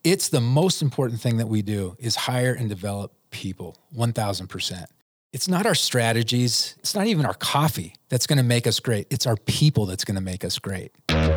It's the most important thing that we do is hire and develop people, 1,000%. It's not our strategies. It's not even our coffee that's going to make us great. It's our people that's going to make us great.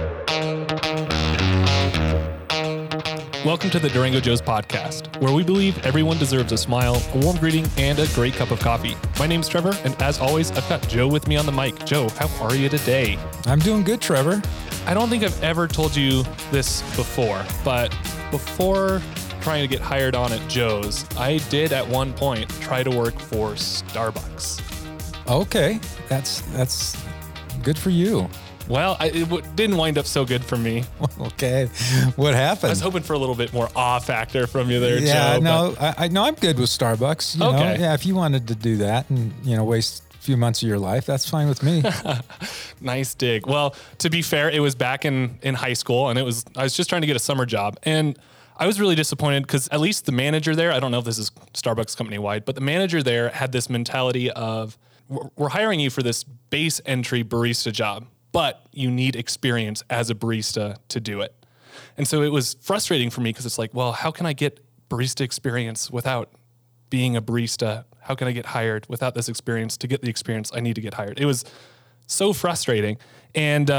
Welcome to the Durango Joe's podcast, where we believe everyone deserves a smile, a warm greeting, and a great cup of coffee. My name's Trevor, and as always, I've got Joe with me on the mic. Joe, how are you today? I'm doing good, Trevor. I don't think I've ever told you this before, but before trying to get hired on at Joe's, I did at one point try to work for Starbucks. Okay, that's good for you. Well, it didn't wind up so good for me. Okay, what happened? I was hoping for a little bit more awe factor from you there, yeah, Joe. No, I know I'm good with Starbucks. You know? Yeah, if you wanted to do that and waste a few months of your life, that's fine with me. Nice dig. Well, to be fair, it was back in high school, and I was just trying to get a summer job, and I was really disappointed because at least the manager there, I don't know if this is Starbucks company wide, but the manager there had this mentality of, we're hiring you for this base entry barista job, but you need experience as a barista to do it. And so it was frustrating for me because it's like, well, how can I get barista experience without being a barista? How can I get hired without this experience? To get the experience, I need to get hired. It was so frustrating. And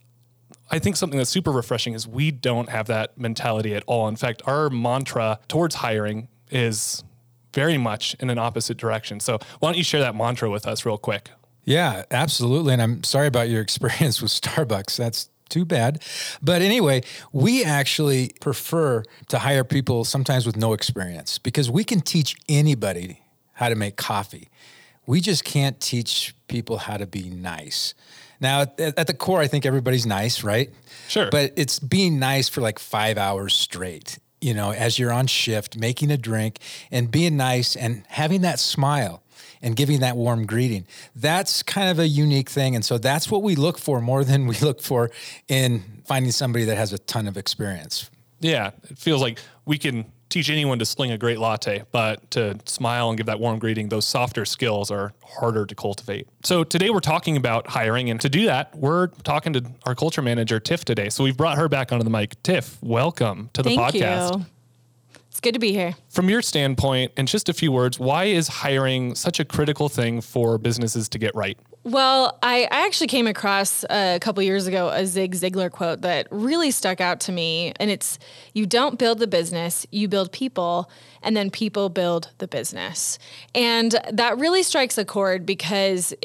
I think something that's super refreshing is we don't have that mentality at all. In fact, our mantra towards hiring is very much in an opposite direction. So why don't you share that mantra with us real quick? Yeah, absolutely. And I'm sorry about your experience with Starbucks. That's too bad. But anyway, we actually prefer to hire people sometimes with no experience because we can teach anybody how to make coffee. We just can't teach people how to be nice. Now, at the core, I think everybody's nice, right? Sure. But it's being nice for like 5 hours straight, as you're on shift, making a drink and being nice and having that smile and giving that warm greeting. That's kind of a unique thing. And so that's what we look for more than we look for in finding somebody that has a ton of experience. Yeah, it feels like we can teach anyone to sling a great latte, but to smile and give that warm greeting, those softer skills are harder to cultivate. So today we're talking about hiring, and to do that, we're talking to our culture manager, Tiff, today. So we've brought her back onto the mic. Tiff, welcome to the podcast. Thank you. It's good to be here. From your standpoint, in just a few words, why is hiring such a critical thing for businesses to get right? Well, I actually came across a couple years ago a Zig Ziglar quote that really stuck out to me. And it's, you don't build the business, you build people, and then people build the business. And that really strikes a chord because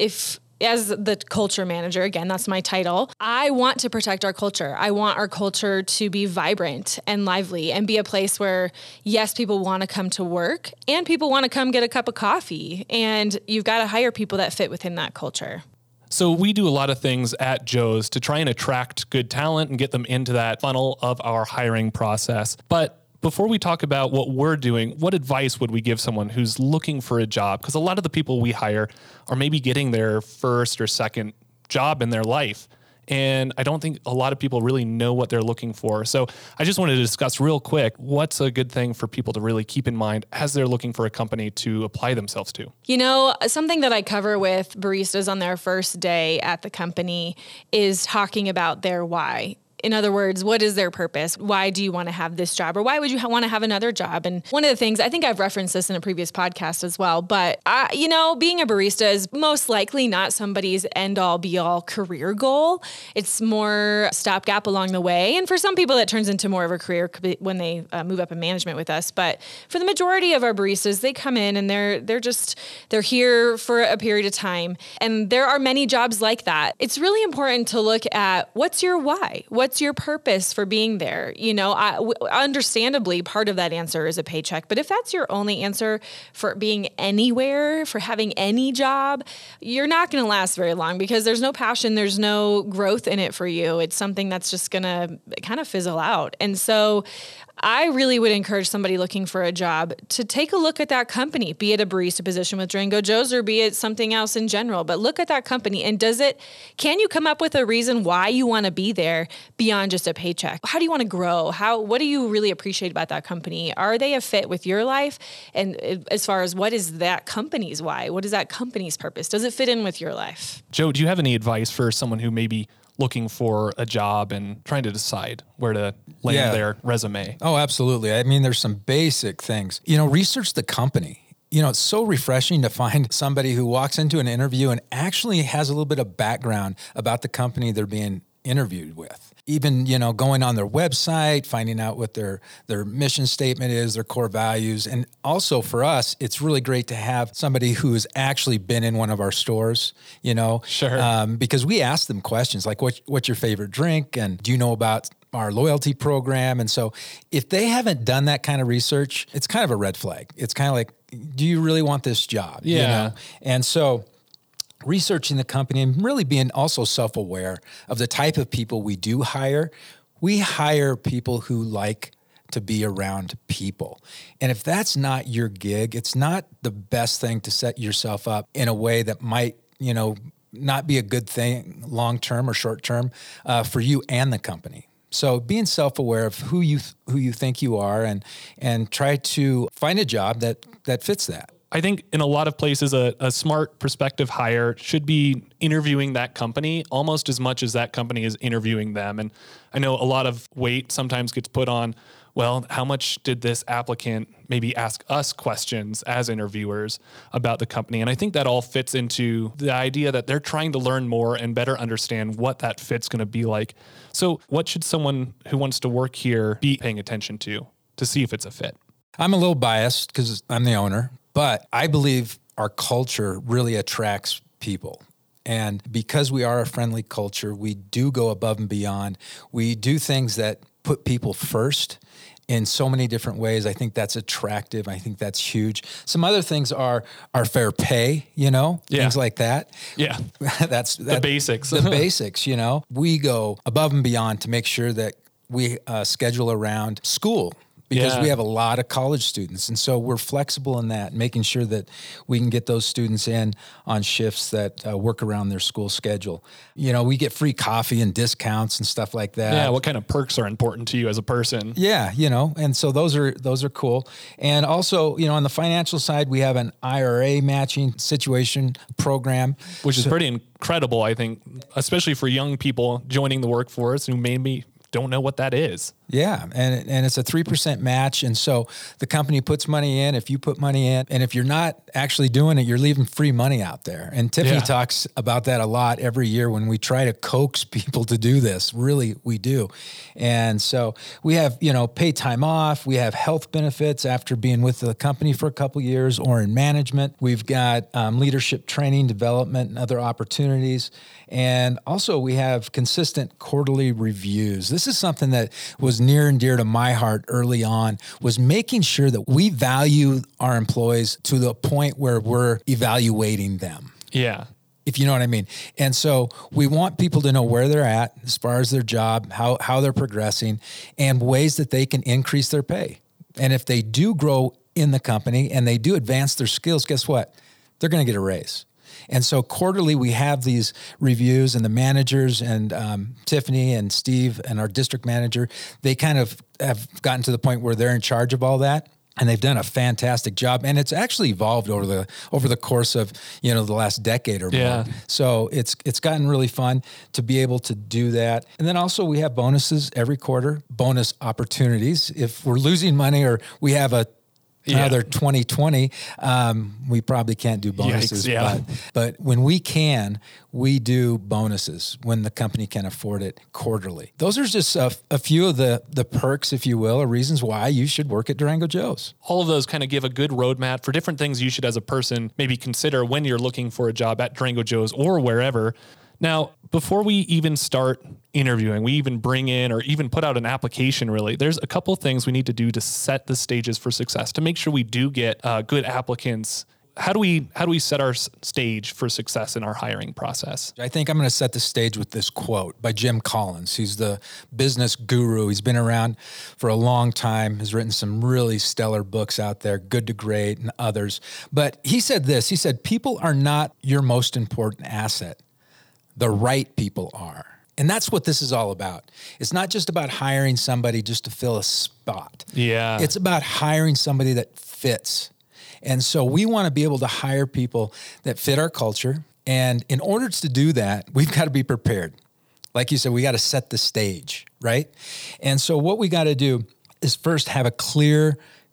as the culture manager, again, that's my title, I want to protect our culture. I want our culture to be vibrant and lively and be a place where, yes, people want to come to work and people want to come get a cup of coffee. And you've got to hire people that fit within that culture. So we do a lot of things at Joe's to try and attract good talent and get them into that funnel of our hiring process. But before we talk about what we're doing, what advice would we give someone who's looking for a job? Because a lot of the people we hire are maybe getting their first or second job in their life. And I don't think a lot of people really know what they're looking for. So I just wanted to discuss real quick, what's a good thing for people to really keep in mind as they're looking for a company to apply themselves to? Something that I cover with baristas on their first day at the company is talking about their why. In other words, what is their purpose? Why do you want to have this job? Or why would you want to have another job? And one of the things, I think I've referenced this in a previous podcast as well, but being a barista is most likely not somebody's end-all be-all career goal. It's more stopgap along the way. And for some people, that turns into more of a career when they move up in management with us. But for the majority of our baristas, they come in and they're here for a period of time. And there are many jobs like that. It's really important to look at what's your why? What's your purpose for being there? Understandably, part of that answer is a paycheck. But if that's your only answer for being anywhere, for having any job, you're not going to last very long because there's no passion, there's no growth in it for you. It's something that's just going to kind of fizzle out. And so I really would encourage somebody looking for a job to take a look at that company, be it a barista position with Durango Joe's or be it something else in general. But look at that company and can you come up with a reason why you want to be there beyond just a paycheck? How do you want to grow? What do you really appreciate about that company? Are they a fit with your life? And as far as what is that company's why? What is that company's purpose? Does it fit in with your life? Joe, do you have any advice for someone who maybe looking for a job and trying to decide where to land their resume? Oh, absolutely. I mean, there's some basic things. Research the company. It's so refreshing to find somebody who walks into an interview and actually has a little bit of background about the company they're being interviewed with. Even, going on their website, finding out what their mission statement is, their core values. And also for us, it's really great to have somebody who has actually been in one of our stores, Sure. Because we ask them questions like, what's your favorite drink? And do you know about our loyalty program? And so if they haven't done that kind of research, it's kind of a red flag. It's kind of like, do you really want this job? Yeah. And so researching the company and really being also self-aware of the type of people we do hire. We hire people who like to be around people. And if that's not your gig, it's not the best thing to set yourself up in a way that might, not be a good thing long-term or short-term for you and the company. So being self-aware of who you think you are and try to find a job that fits that. I think in a lot of places, a smart prospective hire should be interviewing that company almost as much as that company is interviewing them. And I know a lot of weight sometimes gets put on, well, how much did this applicant maybe ask us questions as interviewers about the company? And I think that all fits into the idea that they're trying to learn more and better understand what that fit's going to be like. So what should someone who wants to work here be paying attention to see if it's a fit? I'm a little biased because I'm the owner, but I believe our culture really attracts people. And because we are a friendly culture, we do go above and beyond. We do things that put people first in so many different ways. I think that's attractive. I think that's huge. Some other things are our fair pay, things like that. Yeah. That's the basics. The basics, We go above and beyond to make sure that we schedule around school. Because we have a lot of college students. And so we're flexible in that, making sure that we can get those students in on shifts that work around their school schedule. We get free coffee and discounts and stuff like that. Yeah, what kind of perks are important to you as a person? Yeah, and so those are cool. And also, on the financial side, we have an IRA matching situation program. Which is pretty incredible, I think, especially for young people joining the workforce who maybe don't know what that is. Yeah, and it's a 3% match, and so the company puts money in. If you put money in, and if you're not actually doing it, you're leaving free money out there. And Tiffany talks about that a lot every year when we try to coax people to do this. Really, we do. And so we have paid time off. We have health benefits after being with the company for a couple years or in management. We've got leadership training, development, and other opportunities. And also we have consistent quarterly reviews. This is something that was near and dear to my heart early on, was making sure that we value our employees to the point where we're evaluating them. Yeah. If you know what I mean. And so we want people to know where they're at as far as their job, how they're progressing, and ways that they can increase their pay. And if they do grow in the company and they do advance their skills, guess what? They're going to get a raise. And so quarterly, we have these reviews, and the managers and Tiffany and Steve and our district manager, they kind of have gotten to the point where they're in charge of all that. And they've done a fantastic job. And it's actually evolved over the course of, the last decade or more. Yeah. So it's gotten really fun to be able to do that. And then also we have bonuses every quarter, bonus opportunities. If we're losing money or we have another 2020, we probably can't do bonuses. Yikes, yeah. But when we can, we do bonuses when the company can afford it quarterly. Those are just a few of the perks, if you will, or reasons why you should work at Durango Joe's. All of those kind of give a good roadmap for different things you should, as a person, maybe consider when you're looking for a job at Durango Joe's or wherever. Now, before we even start interviewing, we even bring in or even put out an application, really, there's a couple things we need to do to set the stages for success, to make sure we do get good applicants. How do we set our stage for success in our hiring process? I think I'm going to set the stage with this quote by Jim Collins. He's the business guru. He's been around for a long time, has written some really stellar books out there, Good to Great and others. But he said this, he said, people are not your most important asset. The right people are. And that's what this is all about. It's not just about hiring somebody just to fill a spot. Yeah. It's about hiring somebody that fits. And so we want to be able to hire people that fit our culture. And in order to do that, we've got to be prepared. Like you said, we got to set the stage, right? And so what we got to do is first have a clear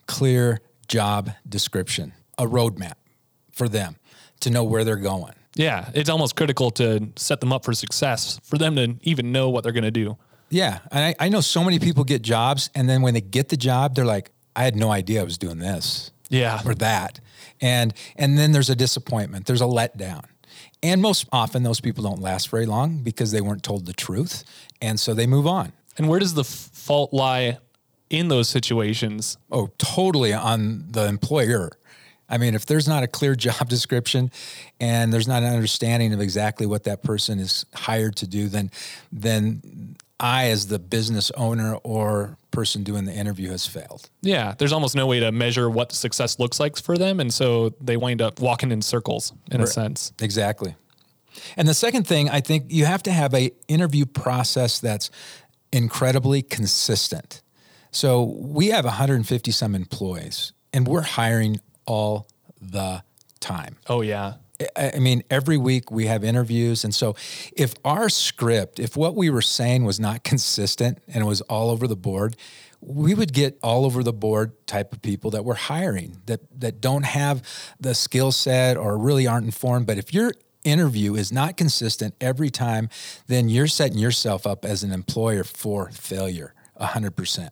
job description, a roadmap for them to know where they're going. Yeah, it's almost critical to set them up for success, for them to even know what they're going to do. Yeah, and I know so many people get jobs, and then when they get the job, they're like, I had no idea I was doing this or that. And then there's a disappointment. There's a letdown. And most often those people don't last very long because they weren't told the truth. And so they move on. And where does the fault lie in those situations? Oh, totally on the employer. I mean, if there's not a clear job description and there's not an understanding of exactly what that person is hired to do, then I, as the business owner or person doing the interview, has failed. Yeah, there's almost no way to measure what success looks like for them. And so they wind up walking in circles in a sense. Exactly. And the second thing, I think you have to have an interview process that's incredibly consistent. So we have 150 some employees and we're hiring all the time. Oh, yeah. I mean, every week we have interviews. And so if our script, if what we were saying was not consistent and it was all over the board, we would get all over the board type of people that we're hiring that don't have the skill set or really aren't informed. But if your interview is not consistent every time, then you're setting yourself up as an employer for failure, 100%,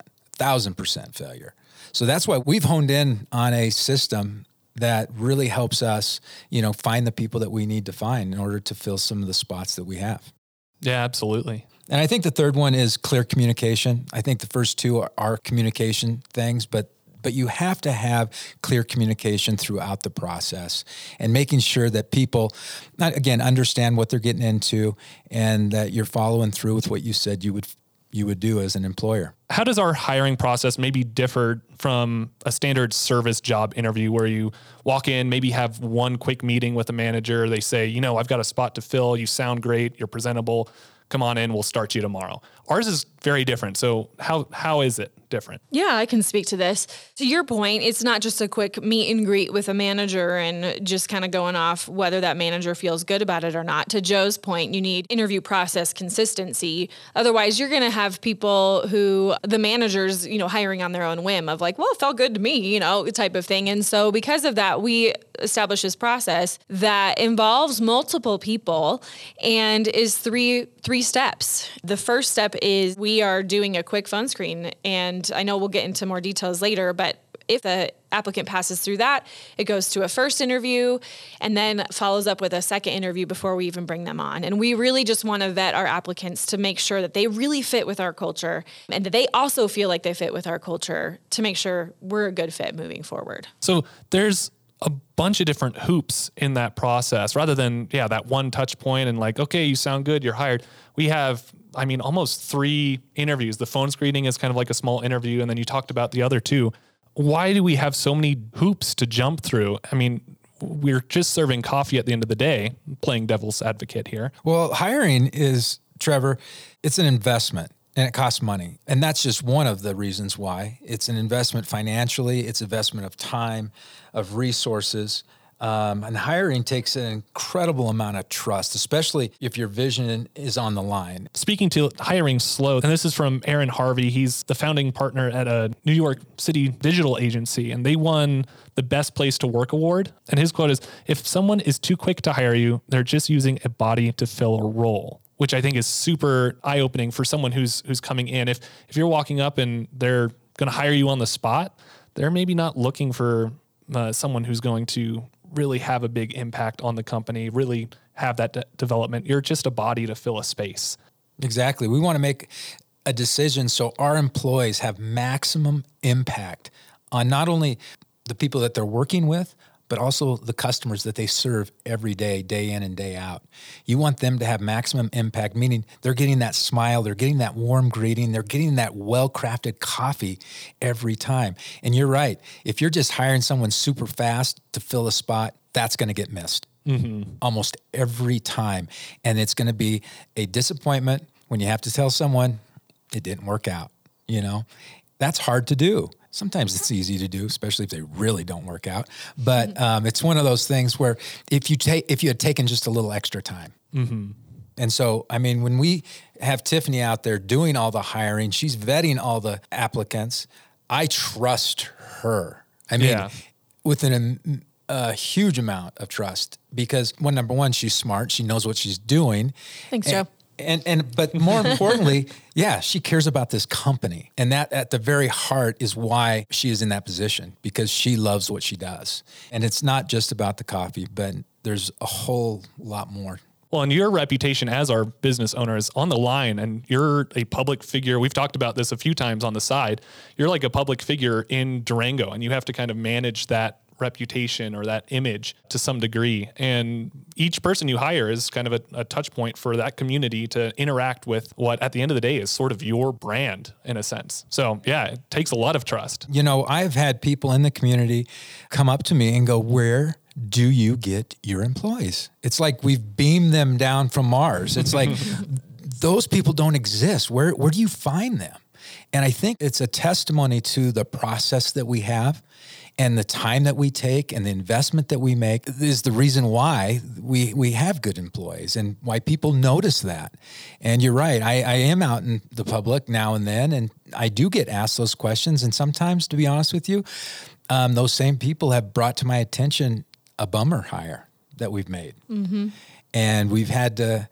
1,000% failure. So that's why we've honed in on a system that really helps us, find the people that we need to find in order to fill some of the spots that we have. Yeah, absolutely. And I think the third one is clear communication. I think the first two are communication things, but you have to have clear communication throughout the process and making sure that people, understand what they're getting into and that you're following through with what you said you would do as an employer. How does our hiring process maybe differ from a standard service job interview where you walk in, maybe have one quick meeting with a manager? They say, I've got a spot to fill. You sound great. You're presentable. Come on in. We'll start you tomorrow. Ours is very different. So how is it different? Yeah, I can speak to this. To your point, it's not just a quick meet and greet with a manager and just kind of going off whether that manager feels good about it or not. To Joe's point, you need interview process consistency. Otherwise, you're going to have people who the managers, hiring on their own whim of like, well, it felt good to me, type of thing. And so because of that, we establish this process that involves multiple people and is three steps. The first step is we are doing a quick phone screen, and I know we'll get into more details later, but if the applicant passes through that, it goes to a first interview and then follows up with a second interview before we even bring them on. And we really just want to vet our applicants to make sure that they really fit with our culture and that they also feel like they fit with our culture to make sure we're a good fit moving forward. So there's a bunch of different hoops in that process rather than, that one touch point and like, okay, you sound good, you're hired. We have, almost 3 interviews. The phone screening is kind of like a small interview. And then you talked about the other 2. Why do we have so many hoops to jump through? We're just serving coffee at the end of the day, playing devil's advocate here. Well, hiring is, Trevor, it's an investment. And it costs money. And that's just one of the reasons why. It's an investment financially. It's investment of time, of resources. And hiring takes an incredible amount of trust, especially if your vision is on the line. Speaking to hiring slow, and this is from Aaron Harvey. He's the founding partner at a New York City digital agency, and they won the Best Place to Work award. And his quote is, if someone is too quick to hire you, they're just using a body to fill a role, which I think is super eye-opening for someone who's coming in. If you're walking up and they're going to hire you on the spot, they're maybe not looking for someone who's going to really have a big impact on the company, really have that development. You're just a body to fill a space. Exactly. We want to make a decision so our employees have maximum impact on not only the people that they're working with, but also the customers that they serve every day, day in and day out. You want them to have maximum impact, meaning they're getting that smile, they're getting that warm greeting, they're getting that well-crafted coffee every time. And you're right. If you're just hiring someone super fast to fill a spot, that's going to get missed almost every time. And it's going to be a disappointment when you have to tell someone it didn't work out, That's hard to do. Sometimes it's easy to do, especially if they really don't work out. But it's one of those things where if you had taken just a little extra time, And so, I mean, when we have Tiffany out there doing all the hiring, she's vetting all the applicants. I trust her. I mean, with a huge amount of trust because number one, she's smart. She knows what she's doing. Thanks, Joe. But more importantly, she cares about this company. And that at the very heart is why she is in that position, because she loves what she does. And it's not just about the coffee, but there's a whole lot more. Well, and your reputation as our business owner is on the line, and you're a public figure. We've talked about this a few times on the side. You're like a public figure in Durango, and you have to kind of manage that reputation or that image to some degree. And each person you hire is kind of a touch point for that community to interact with what at the end of the day is sort of your brand in a sense. So it takes a lot of trust. You know, I've had people in the community come up to me and go, "Where do you get your employees?" It's like we've beamed them down from Mars. It's like those people don't exist. Where do you find them? And I think it's a testimony to the process that we have and the time that we take and the investment that we make is the reason why we have good employees and why people notice that. And you're right. I am out in the public now and then, and I do get asked those questions. And sometimes, to be honest with you, those same people have brought to my attention a bummer hire that we've made. Mm-hmm. And we've had to,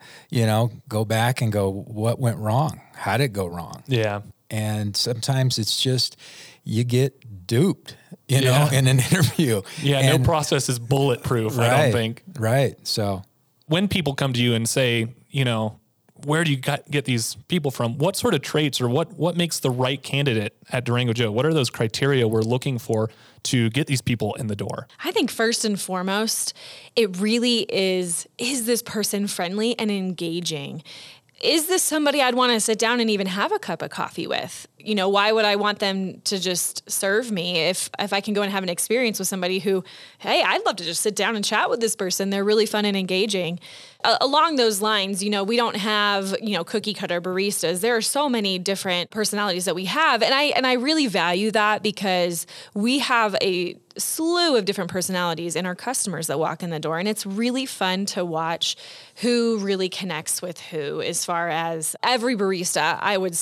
go back and go, what went wrong? How did it go wrong? Yeah. And sometimes it's just, you get duped, in an interview. Yeah. And no process is bulletproof, right, I don't think. Right. So when people come to you and say, where do you get these people from? What sort of traits or what makes the right candidate at Durango Joe? What are those criteria we're looking for to get these people in the door? I think first and foremost, it really is this person friendly and engaging? Is this somebody I'd want to sit down and even have a cup of coffee with? Why would I want them to just serve me if I can go and have an experience with somebody who, hey, I'd love to just sit down and chat with this person. They're really fun and engaging. Along those lines, we don't have, cookie cutter baristas. There are so many different personalities that we have. And I really value that because we have a slew of different personalities in our customers that walk in the door. And it's really fun to watch who really connects with who as far as every barista,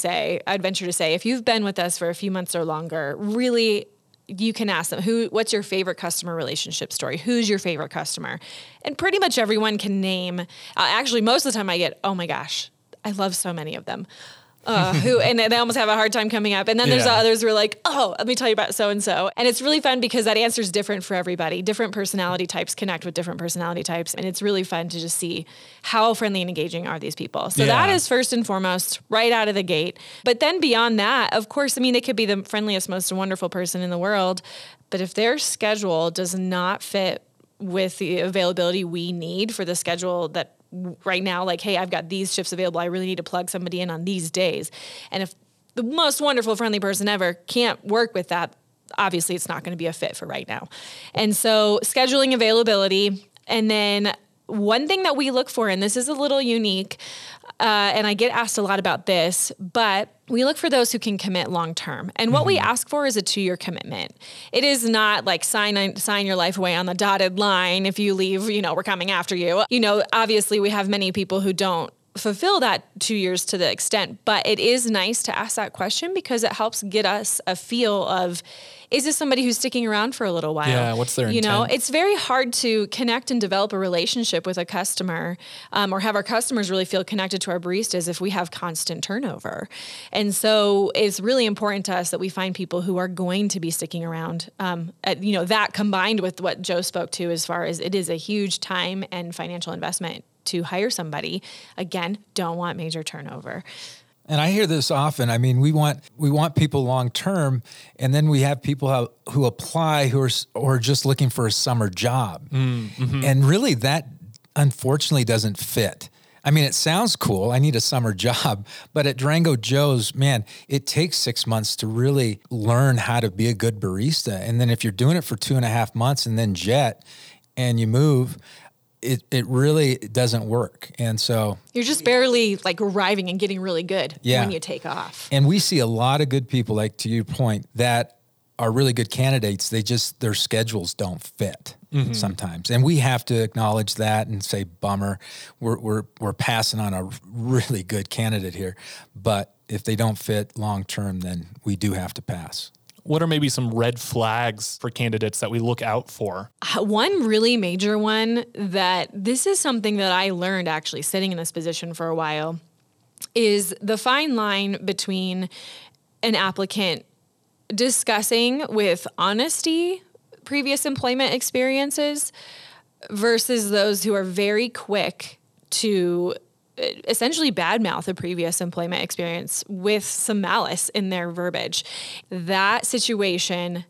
I'd venture to say, if you've been with us for a few months or longer, really, you can ask them, what's your favorite customer relationship story? Who's your favorite customer? And pretty much everyone can name, actually, most of the time I get, oh my gosh, I love so many of them. And they almost have a hard time coming up. And then there's others who are like, oh, let me tell you about so-and-so. And it's really fun because that answer is different for everybody. Different personality types connect with different personality types. And it's really fun to just see how friendly and engaging are these people. So that is first and foremost right out of the gate. But then beyond that, of course, they could be the friendliest, most wonderful person in the world. But if their schedule does not fit with the availability we need for the schedule that right now, like, hey, I've got these shifts available. I really need to plug somebody in on these days. And if the most wonderful, friendly person ever can't work with that, obviously it's not going to be a fit for right now. And so scheduling availability. And then one thing that we look for, and this is a little unique, and I get asked a lot about this, but we look for those who can commit long term. And what we ask for is a 2-year commitment. It is not like sign your life away on the dotted line. If you leave, we're coming after you. Obviously we have many people who don't fulfill that 2 years to the extent, but it is nice to ask that question because it helps get us a feel of, is this somebody who's sticking around for a little while? Yeah, what's their intent? It's very hard to connect and develop a relationship with a customer or have our customers really feel connected to our baristas if we have constant turnover. And so it's really important to us that we find people who are going to be sticking around. That combined with what Joe spoke to as far as it is a huge time and financial investment to hire somebody. Again, don't want major turnover. And I hear this often. We want people long term, and then we have people who apply who are just looking for a summer job, and really that unfortunately doesn't fit. It sounds cool. I need a summer job, but at Durango Joe's, man, it takes 6 months to really learn how to be a good barista, and then if you're doing it for 2.5 months and then jet, and you move. It really doesn't work. And so you're just barely like arriving and getting really good when you take off. And we see a lot of good people, like to your point, that are really good candidates. Their schedules don't fit. sometimes. And we have to acknowledge that and say, bummer, we're passing on a really good candidate here. But if they don't fit long-term, then we do have to pass. What are maybe some red flags for candidates that we look out for? One really major one that this is something that I learned actually sitting in this position for a while is the fine line between an applicant discussing with honesty previous employment experiences versus those who are very quick to essentially badmouth a previous employment experience with some malice in their verbiage. That situation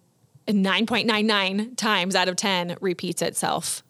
9.99 times out of 10 repeats itself.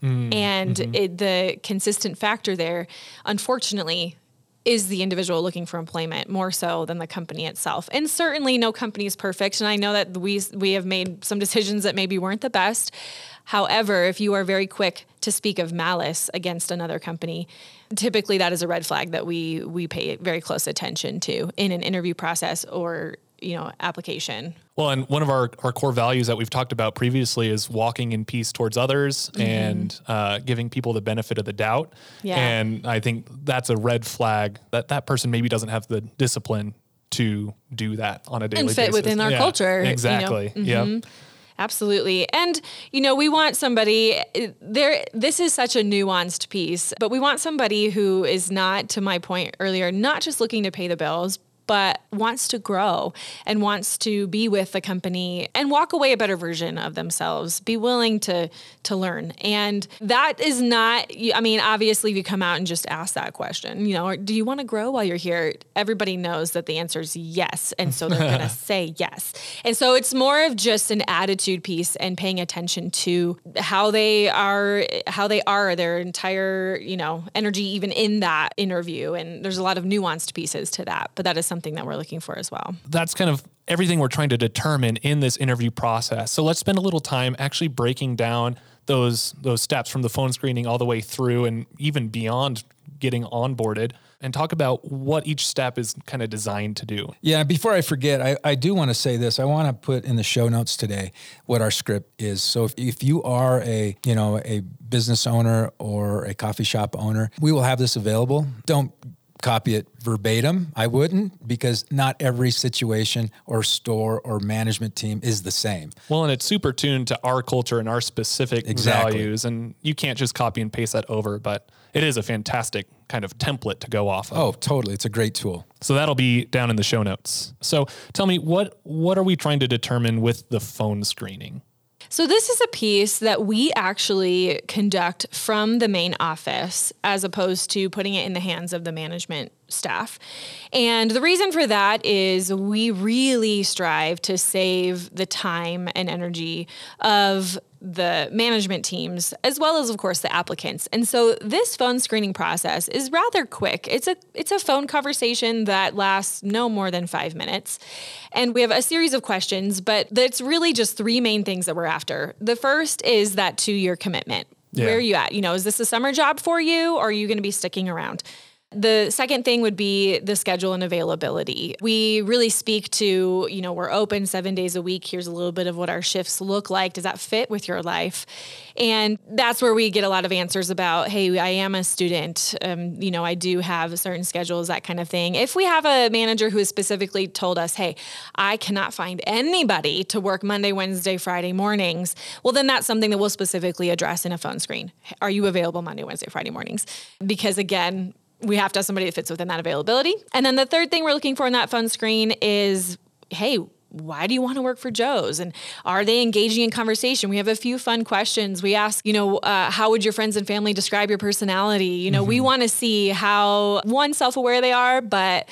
The consistent factor there, unfortunately, is the individual looking for employment more so than the company itself. And certainly no company is perfect. And I know that we have made some decisions that maybe weren't the best. However, if you are very quick to speak of malice against another company, typically that is a red flag that we pay very close attention to in an interview process or application. Well, and one of our core values that we've talked about previously is walking in peace towards others and giving people the benefit of the doubt. Yeah. And I think that's a red flag that person maybe doesn't have the discipline to do that on a daily basis. And fit within our culture. Exactly. Yep. Absolutely. And, we want somebody there. This is such a nuanced piece, but we want somebody who is not, to my point earlier, not just looking to pay the bills, but wants to grow and wants to be with the company and walk away a better version of themselves, be willing to learn. And that is not, obviously if you come out and just ask that question, or do you want to grow while you're here? Everybody knows that the answer is yes. And so they're going to say yes. And so it's more of just an attitude piece and paying attention to how they are, their entire, energy, even in that interview. And there's a lot of nuanced pieces to that, but that is something that we're looking for as well. That's kind of everything we're trying to determine in this interview process. So let's spend a little time actually breaking down those steps from the phone screening all the way through and even beyond getting onboarded and talk about what each step is kind of designed to do. Yeah, before I forget, I do want to say this. I want to put in the show notes today what our script is. So if you are a business owner or a coffee shop owner, we will have this available. Don't copy it verbatim. I wouldn't, because not every situation or store or management team is the same. Well, and it's super tuned to our culture and our specific values, and you can't just copy and paste that over, but it is a fantastic kind of template to go off of. Oh, totally. It's a great tool. So that'll be down in the show notes. So tell me, what are we trying to determine with the phone screening? So this is a piece that we actually conduct from the main office as opposed to putting it in the hands of the management staff. And the reason for that is we really strive to save the time and energy of the management teams, as well as, of course, the applicants. And so this phone screening process is rather quick. It's a phone conversation that lasts no more than 5 minutes. And we have a series of questions, but it's really just 3 main things that we're after. The first is that 2-year commitment. Yeah. Where are you at? Is this a summer job for you, or are you going to be sticking around? The second thing would be the schedule and availability. We really speak to, we're open 7 days a week. Here's a little bit of what our shifts look like. Does that fit with your life? And that's where we get a lot of answers about, hey, I am a student. I do have certain schedules, that kind of thing. If we have a manager who has specifically told us, hey, I cannot find anybody to work Monday, Wednesday, Friday mornings, well, then that's something that we'll specifically address in a phone screen. Are you available Monday, Wednesday, Friday mornings? Because again, we have to have somebody that fits within that availability. And then the third thing we're looking for in that phone screen is, hey, why do you want to work for Joe's? And are they engaging in conversation? We have a few fun questions. We ask, how would your friends and family describe your personality? We want to see how, one, self-aware they are, but,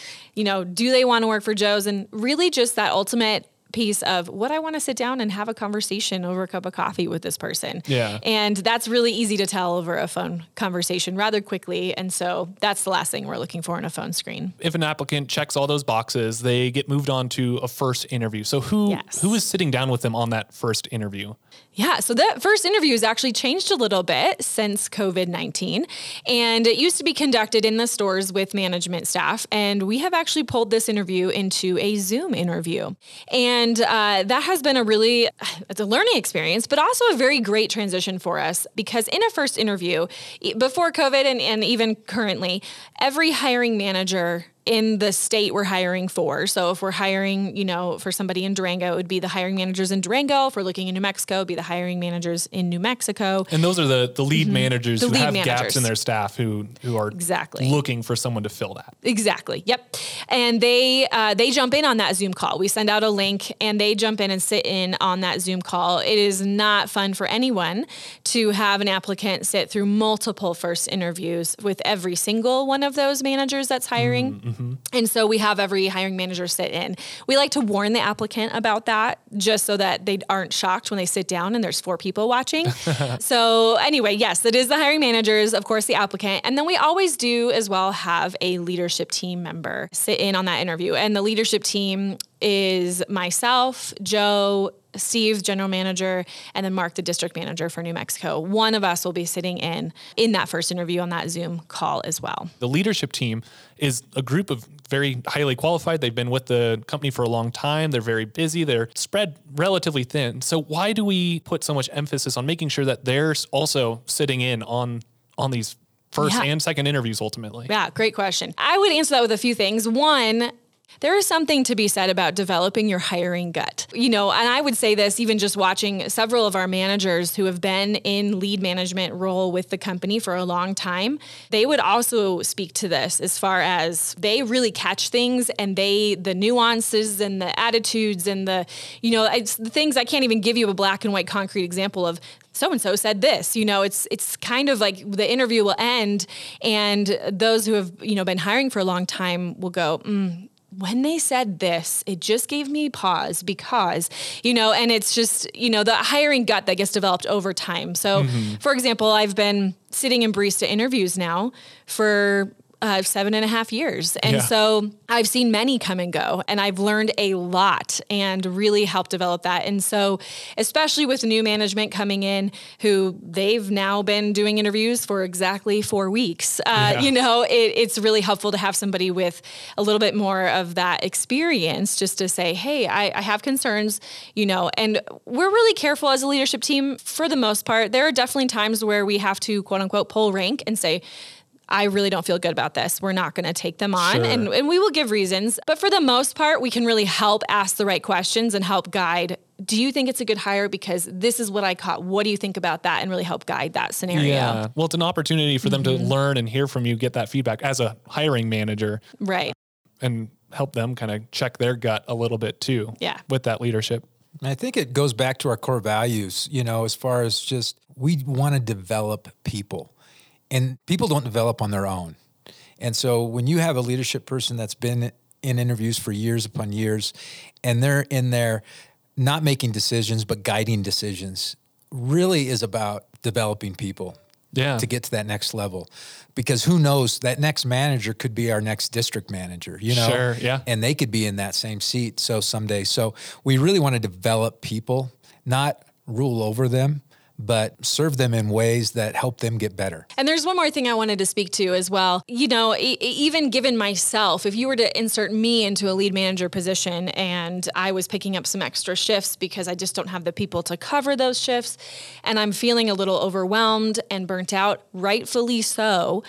do they want to work for Joe's? And really just that ultimate piece of what I want to sit down and have a conversation over a cup of coffee with this person. Yeah. And that's really easy to tell over a phone conversation rather quickly. And so that's the last thing we're looking for in a phone screen. If an applicant checks all those boxes, they get moved on to a first interview. So who is sitting down with them on that first interview? Yeah, so that first interview has actually changed a little bit since COVID-19. And it used to be conducted in the stores with management staff. And we have actually pulled this interview into a Zoom interview. And And that has been it's a learning experience, but also a very great transition for us, because in a first interview, before COVID and even currently, every hiring manager in the state we're hiring for. So if we're hiring, for somebody in Durango, it would be the hiring managers in Durango. If we're looking in New Mexico, it'd be the hiring managers in New Mexico. And those are the lead managers who have gaps in their staff who are looking for someone to fill that. Exactly. Yep. And they jump in on that Zoom call. We send out a link and they jump in and sit in on that Zoom call. It is not fun for anyone to have an applicant sit through multiple first interviews with every single one of those managers that's hiring. Mm-hmm. And so we have every hiring manager sit in. We like to warn the applicant about that, just so that they aren't shocked when they sit down and there's 4 people watching. So anyway, yes, it is the hiring managers, of course, the applicant. And then we always do as well have a leadership team member sit in on that interview. And the leadership team is myself, Joe, Steve, general manager, and then Mark, the district manager for New Mexico. One of us will be sitting in that first interview on that Zoom call as well. The leadership team is a group of very highly qualified. They've been with the company for a long time. They're very busy. They're spread relatively thin. So why do we put so much emphasis on making sure that they're also sitting in on these first and second interviews ultimately? Yeah, great question. I would answer that with a few things. One, there is something to be said about developing your hiring gut. And I would say this, even just watching several of our managers who have been in lead management role with the company for a long time, they would also speak to this as far as they really catch things, and the nuances and the attitudes and it's the things I can't even give you a black and white concrete example of. So-and-so said this, it's kind of like the interview will end and those who have, been hiring for a long time will go, when they said this, it just gave me pause because, and it's just, the hiring gut that gets developed over time. So, for example, I've been sitting in barista interviews now for 7.5 years. And so I've seen many come and go, and I've learned a lot and really helped develop that. And so, especially with new management coming in who they've now been doing interviews for exactly 4 weeks, it's really helpful to have somebody with a little bit more of that experience just to say, hey, I have concerns, and we're really careful as a leadership team for the most part. There are definitely times where we have to quote unquote pull rank and say, I really don't feel good about this. We're not going to take them on. Sure. And we will give reasons. But for the most part, we can really help ask the right questions and help guide. Do you think it's a good hire? Because this is what I caught. What do you think about that? And really help guide that scenario. Yeah. Well, it's an opportunity for them to learn and hear from you, get that feedback as a hiring manager. Right. And help them kind of check their gut a little bit too. Yeah. With that leadership. I think it goes back to our core values, as far as just we want to develop people. And people don't develop on their own. And so when you have a leadership person that's been in interviews for years upon years, and they're in there not making decisions, but guiding decisions, really is about developing people to get to that next level. Because who knows, that next manager could be our next district manager, Sure, yeah. And they could be in that same seat someday. So we really want to develop people, not rule over them, but serve them in ways that help them get better. And there's one more thing I wanted to speak to as well. Even given myself, if you were to insert me into a lead manager position and I was picking up some extra shifts because I just don't have the people to cover those shifts, and I'm feeling a little overwhelmed and burnt out, rightfully so,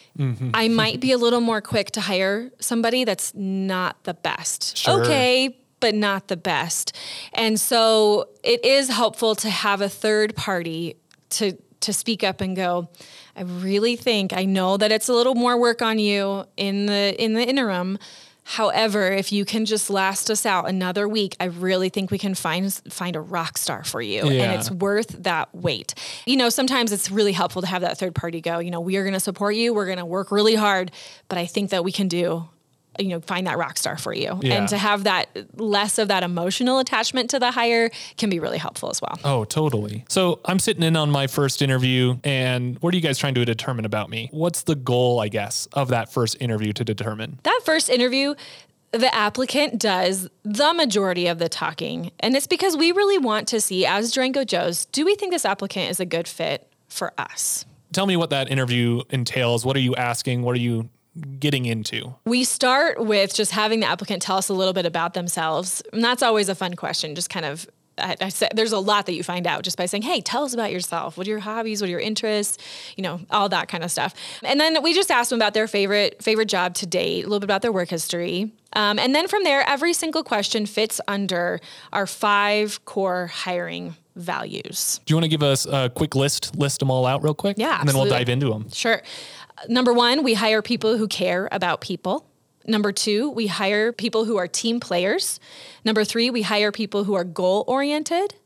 I might be a little more quick to hire somebody that's not the best. Sure. Okay, but not the best. And so it is helpful to have a third party to speak up and go, I really think, I know that it's a little more work on you in the interim. However, if you can just last us out another week, I really think we can find a rock star for you. Yeah. And it's worth that wait. Sometimes it's really helpful to have that third party go, we are going to support you. We're going to work really hard, but I think that we can find that rock star for you. Yeah. And to have that less of that emotional attachment to the hire can be really helpful as well. Oh, totally. So I'm sitting in on my first interview, and what are you guys trying to determine about me? What's the goal, I guess, of that first interview to determine? That first interview, the applicant does the majority of the talking. And it's because we really want to see, as Durango Joes, do we think this applicant is a good fit for us? Tell me what that interview entails. What are you asking? What are you getting into? We start with just having the applicant tell us a little bit about themselves. And that's always a fun question. Just kind of, I said, there's a lot that you find out just by saying, hey, tell us about yourself. What are your hobbies? What are your interests? All that kind of stuff. And then we just ask them about their favorite job to date, a little bit about their work history. And then from there, every single question fits under our 5 core hiring values. Do you want to give us a quick list them all out real quick? Yeah, And then we'll absolutely. dive into them. Sure. Number 1, we hire people who care about people. Number 2, we hire people who are team players. Number 3, we hire people who are goal-oriented.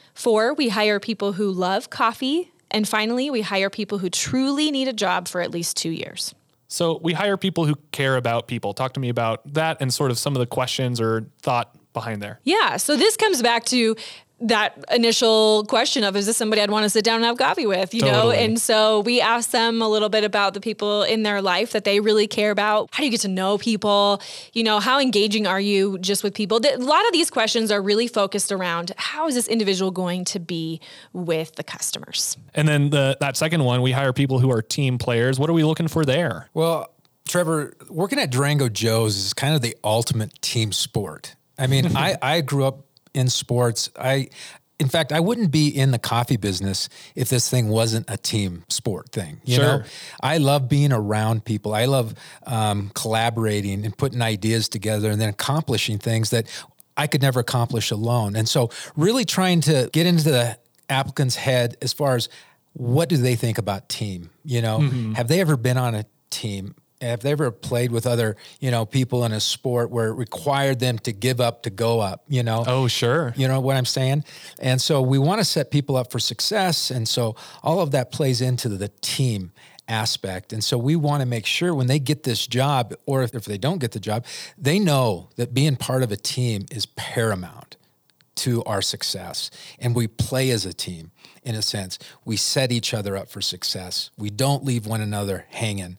4, we hire people who love coffee. And finally, we hire people who truly need a job for at least 2 years. So we hire people who care about people. Talk to me about that and sort of some of the questions or thought behind there. Yeah, so this comes back to that initial question of, is this somebody I'd want to sit down and have coffee with, you know? Totally. And so we ask them a little bit about the people in their life that they really care about. How do you get to know people? How engaging are you just with people? A lot of these questions are really focused around how is this individual going to be with the customers? And then that second one, we hire people who are team players. What are we looking for there? Well, Trevor, working at Durango Joe's is kind of the ultimate team sport. I mean, I grew up in sports. In fact, I wouldn't be in the coffee business if this thing wasn't a team sport thing. You know, I love being around people. I love collaborating and putting ideas together and then accomplishing things that I could never accomplish alone. And so really trying to get into the applicant's head as far as what do they think about team? Have they ever been on a team? Have they ever played with other, people in a sport where it required them to give up to go up, Oh, sure. You know what I'm saying? And so we want to set people up for success. And so all of that plays into the team aspect. And so we want to make sure when they get this job, or if they don't get the job, they know that being part of a team is paramount to our success. And we play as a team. In a sense, we set each other up for success. We don't leave one another hanging.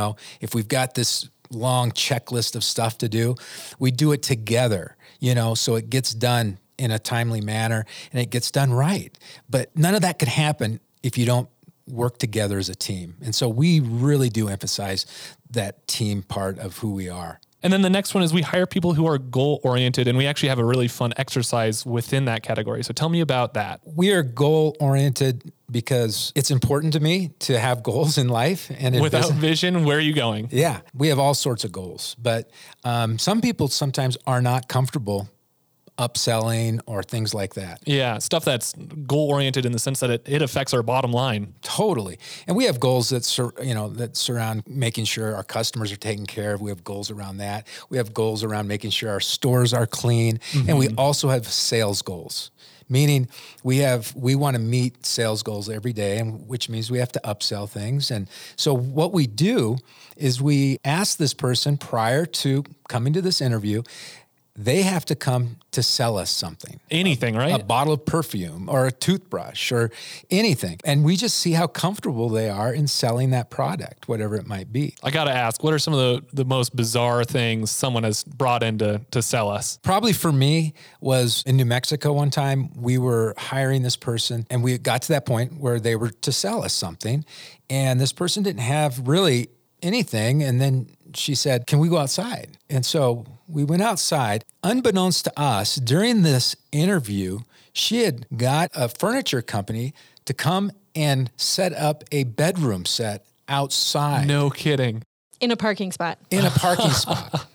If we've got this long checklist of stuff to do, we do it together, so it gets done in a timely manner and it gets done right. But none of that could happen if you don't work together as a team. And so we really do emphasize that team part of who we are. And then the next one is we hire people who are goal-oriented, and we actually have a really fun exercise within that category. So tell me about that. We are goal-oriented because it's important to me to have goals in life. And Without vision, where are you going? Yeah, we have all sorts of goals. But some people sometimes are not comfortable upselling or things like that. Yeah, stuff that's goal-oriented in the sense that it affects our bottom line. Totally. And we have goals that surround making sure our customers are taken care of. We have goals around that. We have goals around making sure our stores are clean. Mm-hmm. And we also have sales goals, meaning we want to meet sales goals every day, and which means we have to upsell things. And so what we do is we ask this person prior to coming to this interview, they have to come to sell us something. Anything, right? A bottle of perfume or a toothbrush or anything. And we just see how comfortable they are in selling that product, whatever it might be. I got to ask, what are some of the most bizarre things someone has brought in to sell us? Probably for me was in New Mexico one time, we were hiring this person and we got to that point where they were to sell us something. And this person didn't have really anything. And then she said, can we go outside? And so we went outside. Unbeknownst to us, during this interview, she had got a furniture company to come and set up a bedroom set outside. No kidding. In a parking spot. In a parking spot.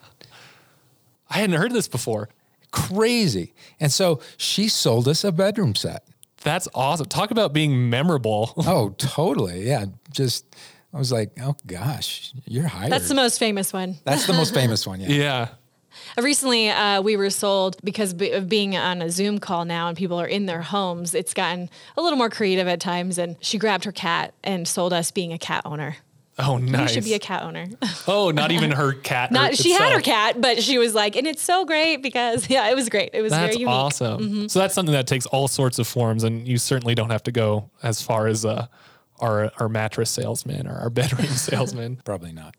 I hadn't heard this before. Crazy. And so she sold us a bedroom set. That's awesome. Talk about being memorable. Oh, totally. Yeah. I was like, oh gosh, you're hired. That's the most famous one. That's the most famous one. Yeah. Yeah. Recently, we were sold because of being on a Zoom call now and people are in their homes. It's gotten a little more creative at times. And she grabbed her cat and sold us being a cat owner. Oh, nice. You should be a cat owner. Oh, not even her cat. She had her cat, but she was like, and it's so great because, it was great. It was very unique. That's awesome. Mm-hmm. So that's something that takes all sorts of forms, and you certainly don't have to go as far as our mattress salesman or our bedroom salesman. Probably not.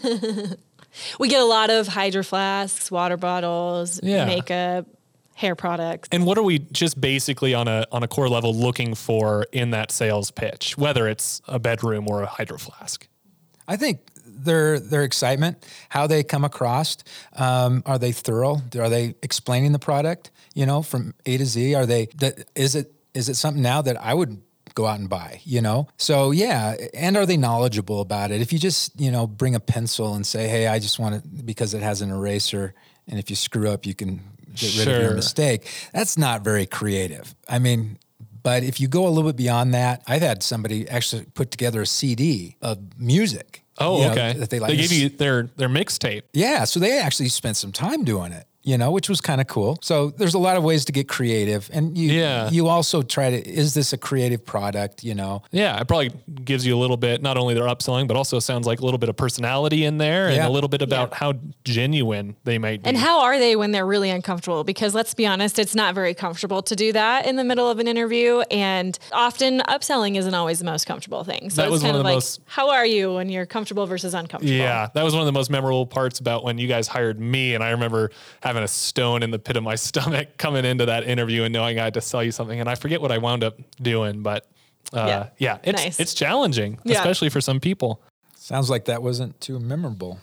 We get a lot of Hydro Flasks, water bottles, makeup, hair products. And what are we just basically on a core level looking for in that sales pitch, whether it's a bedroom or a Hydro Flask? I think their excitement, how they come across. Are they thorough? Are they explaining the product, from A to Z? Is it something now that I would go out and buy, So yeah. And are they knowledgeable about it? If you just, bring a pencil and say, hey, I just want it because it has an eraser. And if you screw up, you can get rid of your mistake. That's not very creative. I mean, but if you go a little bit beyond that, I've had somebody actually put together a CD of music. Oh, okay. That they gave you their mixtape. Yeah. So they actually spent some time doing it. Which was kind of cool. So there's a lot of ways to get creative. And you also try to, is this a creative product, Yeah, it probably gives you a little bit, not only their upselling, but also sounds like a little bit of personality in there and a little bit about how genuine they might be. And how are they when they're really uncomfortable? Because let's be honest, it's not very comfortable to do that in the middle of an interview. And often upselling isn't always the most comfortable thing. So it's kind of like, how are you when you're comfortable versus uncomfortable? Yeah, that was one of the most memorable parts about when you guys hired me. And I remember having a stone in the pit of my stomach coming into that interview and knowing I had to sell you something. And I forget what I wound up doing, but it's challenging, especially for some people. Sounds like that wasn't too memorable.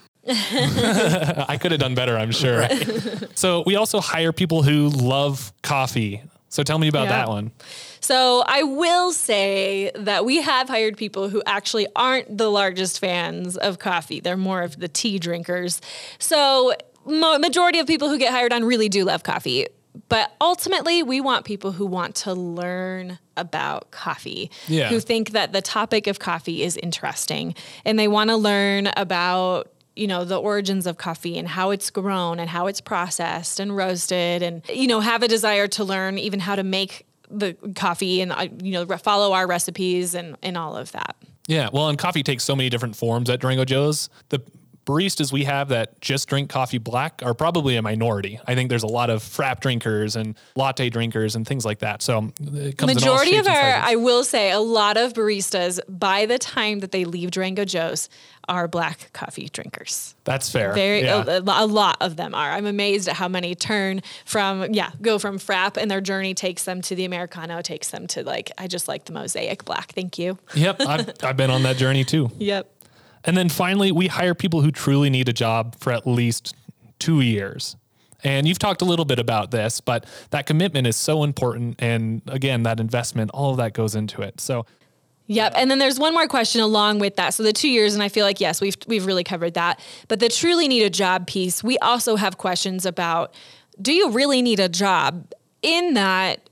I could have done better, I'm sure. Right. So we also hire people who love coffee. So tell me about that one. So I will say that we have hired people who actually aren't the largest fans of coffee. They're more of the tea drinkers. So majority of people who get hired on really do love coffee. But ultimately, we want people who want to learn about coffee, who think that the topic of coffee is interesting, and they want to learn about the origins of coffee and how it's grown and how it's processed and roasted, and have a desire to learn even how to make the coffee and follow our recipes and all of that. Yeah, well, and coffee takes so many different forms at Durango Joe's. The baristas we have that just drink coffee black are probably a minority. I think there's a lot of frap drinkers and latte drinkers and things like that. So it comes majority in all of I will say, a lot of baristas by the time that they leave Durango Joe's are black coffee drinkers. That's fair. A lot of them are. I'm amazed at how many go from frap, and their journey takes them to the Americano, takes them to I just like the Mosaic black. Thank you. Yep. I've been on that journey too. Yep. And then finally, we hire people who truly need a job for at least 2 years. And you've talked a little bit about this, but that commitment is so important. And again, that investment, all of that goes into it. So, yep. And then there's one more question along with that. So the 2 years, and I feel like, yes, we've really covered that. But the truly need a job piece, we also have questions about, do you really need a job? In that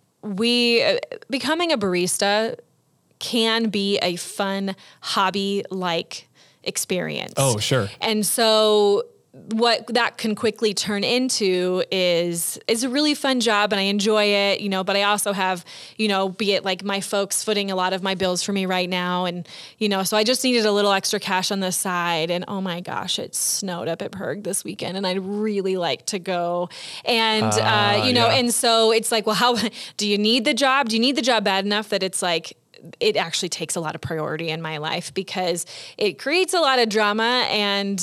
becoming a barista can be a fun hobby-like experience. Oh, sure. And so what that can quickly turn into is a really fun job, and I enjoy it, but I also have, be it my folks footing a lot of my bills for me right now. And, so I just needed a little extra cash on the side, and oh my gosh, it snowed up at Berg this weekend and I'd really like to go. And, and so it's well, how do you need the job? Do you need the job bad enough that it's it actually takes a lot of priority in my life, because it creates a lot of drama and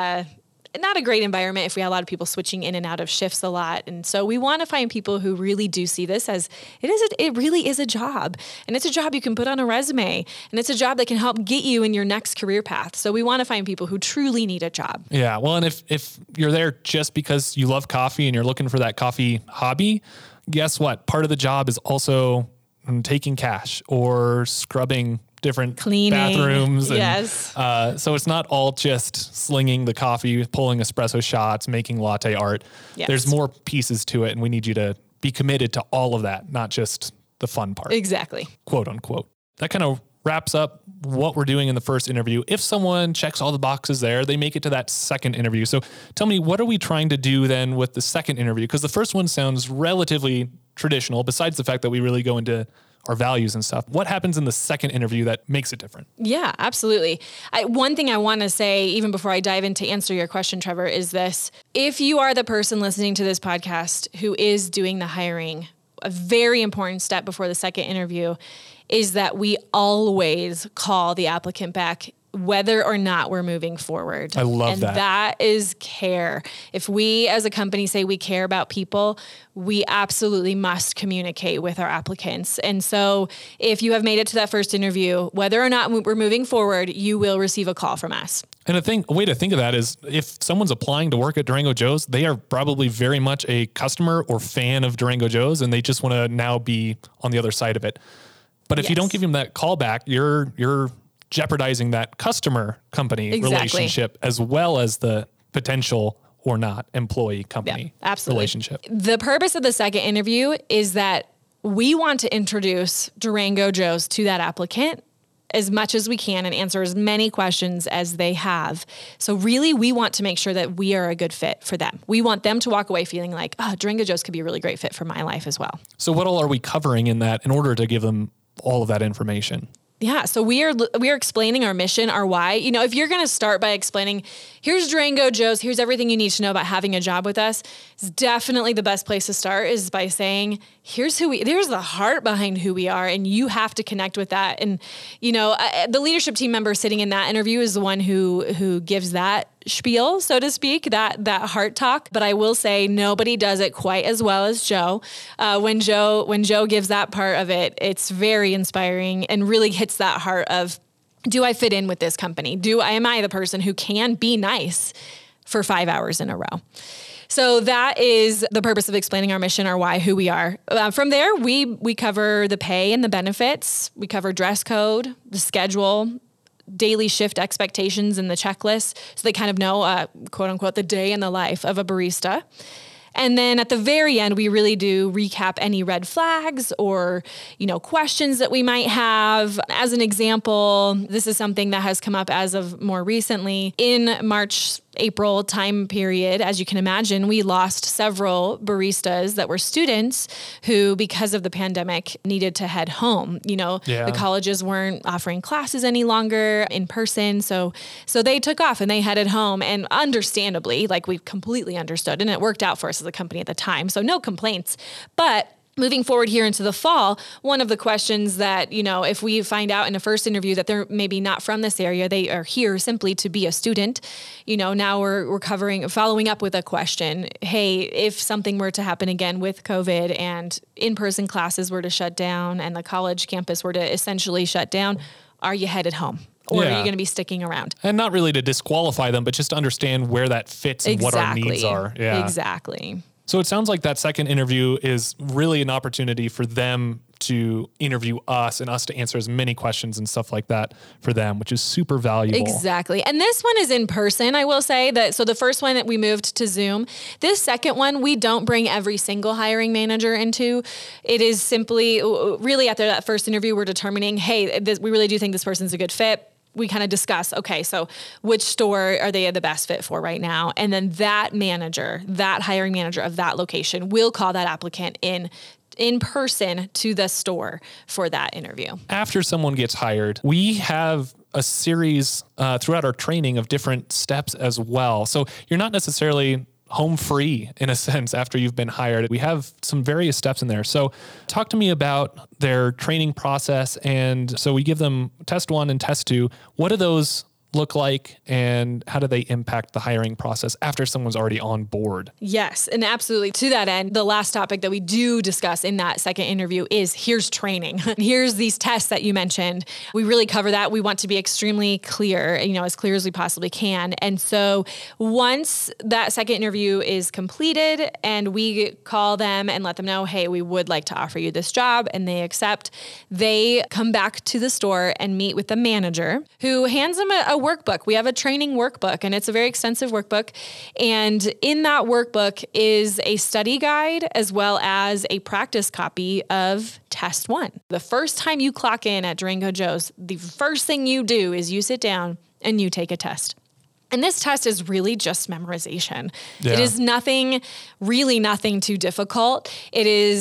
not a great environment if we have a lot of people switching in and out of shifts a lot. And so we want to find people who really do see this as it really is a job, and it's a job you can put on a resume, and it's a job that can help get you in your next career path. So we want to find people who truly need a job. Yeah. Well, and if you're there just because you love coffee and you're looking for that coffee hobby, guess what? Part of the job is also taking cash or scrubbing different cleaning bathrooms. And, yes. So it's not all just slinging the coffee, pulling espresso shots, making latte art. Yes. There's more pieces to it, and we need you to be committed to all of that, not just the fun part. Exactly. Quote unquote. That kind of wraps up what we're doing in the first interview. If someone checks all the boxes there, they make it to that second interview. So tell me, what are we trying to do then with the second interview? Because the first one sounds relatively traditional, besides the fact that we really go into our values and stuff. What happens in the second interview that makes it different? Yeah, absolutely. One thing I want to say, even before I dive in to answer your question, Trevor, is this. If you are the person listening to this podcast who is doing the hiring, a very important step before the second interview is that we always call the applicant back whether or not we're moving forward. I love that. And that is care. If we as a company say we care about people, we absolutely must communicate with our applicants. And so if you have made it to that first interview, whether or not we're moving forward, you will receive a call from us. And a way to think of that is if someone's applying to work at Durango Joe's, they are probably very much a customer or fan of Durango Joe's, and they just want to now be on the other side of it. But if you don't give them that call back, you're jeopardizing that customer company relationship as well as the potential or not employee company relationship. The purpose of the second interview is that we want to introduce Durango Joe's to that applicant as much as we can and answer as many questions as they have. So really, we want to make sure that we are a good fit for them. We want them to walk away feeling like, oh, Durango Joe's could be a really great fit for my life as well. So what all are we covering in that in order to give them all of that information? Yeah. So we are explaining our mission, our why. You know, if you're going to start by explaining, here's Durango Joe's, here's everything you need to know about having a job with us, it's definitely the best place to start is by saying, here's the heart behind who we are. And you have to connect with that. And, you know, the leadership team member sitting in that interview is the one who gives that spiel, so to speak, that heart talk. But I will say nobody does it quite as well as Joe. When Joe gives that part of it, it's very inspiring and really hits that heart of, do I fit in with this company? Am I the person who can be nice for 5 hours in a row? So that is the purpose of explaining our mission, our why, who we are. From there, we cover the pay and the benefits. We cover dress code, the schedule, daily shift expectations and the checklist. So they kind of know, quote unquote, the day in the life of a barista. And then at the very end, we really do recap any red flags or, you know, questions that we might have. As an example, this is something that has come up as of more recently. In March, April time period, as you can imagine, we lost several baristas that were students who, because of the pandemic, needed to head home. You know, the colleges weren't offering classes any longer in person. So they took off and they headed home, and understandably, like we completely understood, and it worked out for us as a company at the time. So no complaints, but moving forward here into the fall, one of the questions that, you know, if we find out in a first interview that they're maybe not from this area, they are here simply to be a student, you know, now we're following up with a question. Hey, if something were to happen again with COVID and in-person classes were to shut down and the college campus were to essentially shut down, are you headed home? Or are you going to be sticking around? And not really to disqualify them, but just to understand where that fits and what our needs are. Yeah, exactly. So it sounds like that second interview is really an opportunity for them to interview us and us to answer as many questions and stuff like that for them, which is super valuable. Exactly. And this one is in person, I will say that. So the first one that we moved to Zoom, this second one, we don't bring every single hiring manager into. It is simply really after that first interview, we're determining, hey, we really do think this person's a good fit. We kind of discuss, okay, so which store are they the best fit for right now? And then that hiring manager of that location will call that applicant in person to the store for that interview. After someone gets hired, we have a series throughout our training of different steps as well. So you're not necessarily home free in a sense after you've been hired. We have some various steps in there. So talk to me about their training process. And so we give them test 1 and test 2. What do those look like and how do they impact the hiring process after someone's already on board? Yes, and absolutely. To that end, the last topic that we do discuss in that second interview is here's training. Here's these tests that you mentioned. We really cover that. We want to be extremely clear, you know, as clear as we possibly can. And so once that second interview is completed and we call them and let them know, hey, we would like to offer you this job, and they accept, they come back to the store and meet with the manager who hands them a workbook. We have a training workbook, and it's a very extensive workbook. And in that workbook is a study guide as well as a practice copy of test 1. The first time you clock in at Durango Joe's, the first thing you do is you sit down and you take a test. And this test is really just memorization. Yeah. It is nothing too difficult. It is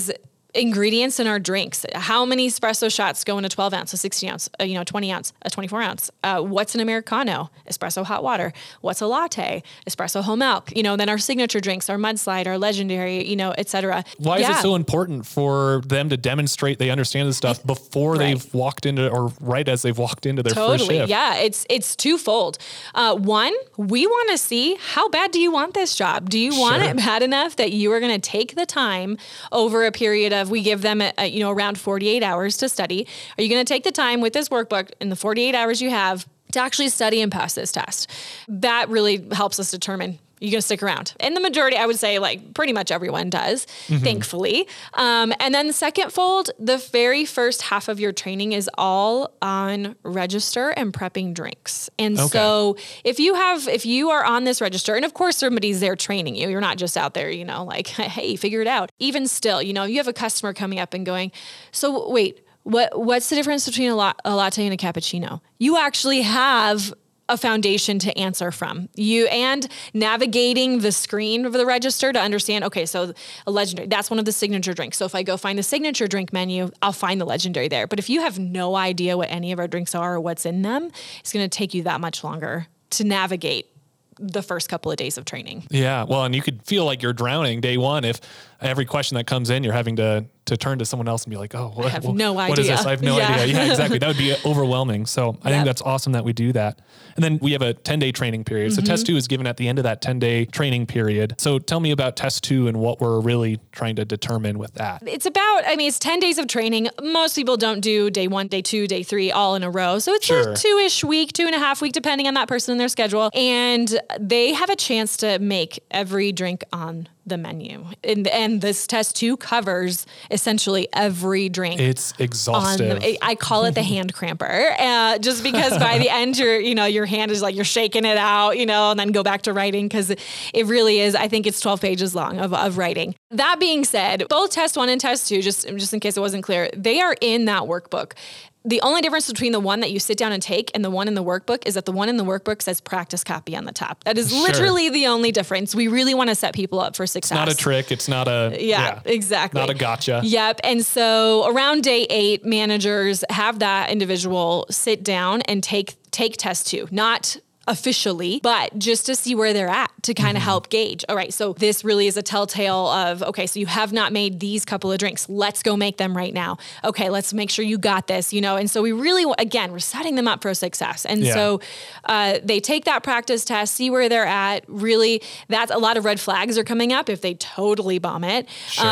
ingredients in our drinks. How many espresso shots go in a 12 ounce, a 16 ounce, 20 ounce, a 24 ounce? What's an Americano? Espresso hot water. What's a latte? Espresso whole milk. Then our signature drinks, our mudslide, our legendary, et cetera. Why is it so important for them to demonstrate they understand this stuff before they've walked into, or right as they've walked into their first shift? Yeah, it's twofold. One, we want to see, how bad do you want this job? Do you want it bad enough that you are going to take the time over a period of, we give them around 48 hours to study. Are you going to take the time with this workbook in the 48 hours you have to actually study and pass this test? That really helps us determine, you're going to stick around. And the majority, I would say, like pretty much everyone does, thankfully. And then the second fold, the very first half of your training is all on register and prepping drinks. And so if you are on this register, and of course somebody's there training you, you're not just out there, like, hey, figure it out. Even still, you have a customer coming up and going, so wait, what's the difference between a latte and a cappuccino? You actually have a foundation to answer from you, and navigating the screen of the register to understand, okay, so a legendary, that's one of the signature drinks. So if I go find the signature drink menu, I'll find the legendary there. But if you have no idea what any of our drinks are or what's in them, it's going to take you that much longer to navigate the first couple of days of training. Yeah. Well, and you could feel like you're drowning day one if every question that comes in, you're having to turn to someone else and be like, oh, I have no idea. What is this? I have no idea. Yeah, exactly. That would be overwhelming. So I think that's awesome that we do that. And then we have a 10-day training period. So test 2 is given at the end of that 10-day training period. So tell me about test 2 and what we're really trying to determine with that. It's 10 days of training. Most people don't do day 1, day 2, day 3 all in a row. So it's a 2-ish week, 2.5 week, depending on that person and their schedule. And they have a chance to make every drink on the menu. And this test 2 covers essentially every drink. It's exhaustive. I call it the hand cramper, just because by the end, your hand is like, you're shaking it out, and then go back to writing, because it really is, I think it's 12 pages long of writing. That being said, both test 1 and test 2, just in case it wasn't clear, they are in that workbook. The only difference between the one that you sit down and take and the one in the workbook is that the one in the workbook says practice copy on the top. That is literally the only difference. We really want to set people up for success. It's not a trick. It's not a... Yeah, exactly. Not a gotcha. Yep. And so around day 8, managers have that individual sit down and take test 2, not officially, but just to see where they're at, to kind of help gauge. All right, so this really is a telltale of, okay, so you have not made these couple of drinks. Let's go make them right now. Okay, let's make sure you got this, And so we really, again, we're setting them up for success. And so they take that practice test, see where they're at. Really, that's a lot of red flags are coming up if they totally bomb it.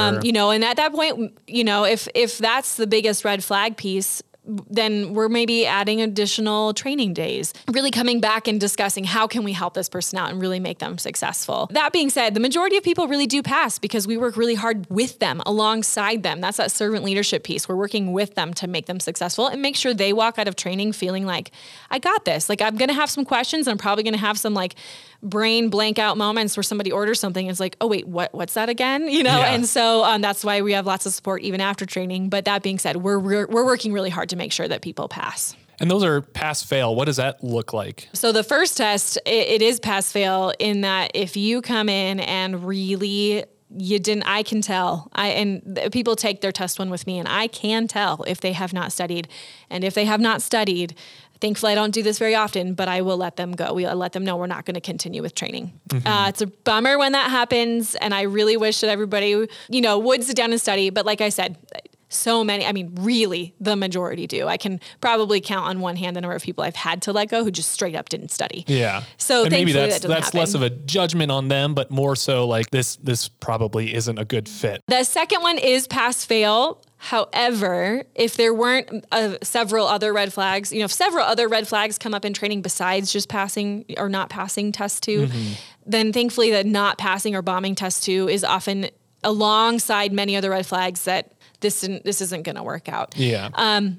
And at that point, if that's the biggest red flag piece, then we're maybe adding additional training days, really coming back and discussing how can we help this person out and really make them successful. That being said, the majority of people really do pass because we work really hard with them, alongside them. That's that servant leadership piece. We're working with them to make them successful and make sure they walk out of training feeling like, I got this. Like, I'm going to have some questions. I'm probably going to have some brain blank out moments where somebody orders something and it's like, oh wait, what's that again? And so that's why we have lots of support even after training. But that being said, we're working really hard to make sure that people pass. And those are pass fail. What does that look like? So the first test, it is pass fail in that if you come in and really I can tell. And people take their test 1 with me and I can tell if they have not studied. And if they have not studied, thankfully, I don't do this very often, but I will let them go. We let them know we're not going to continue with training. It's a bummer when that happens, and I really wish that everybody, would sit down and study. But like I said, so many, really the majority do. I can probably count on one hand the number of people I've had to let go who just straight up didn't study. Yeah. So and maybe that's happen. Less of a judgment on them, but more so like this probably isn't a good fit. The second one is pass fail. However, if there weren't several other red flags, if several other red flags come up in training besides just passing or not passing test 2, then thankfully the not passing or bombing test 2 is often alongside many other red flags that this isn't going to work out. Yeah.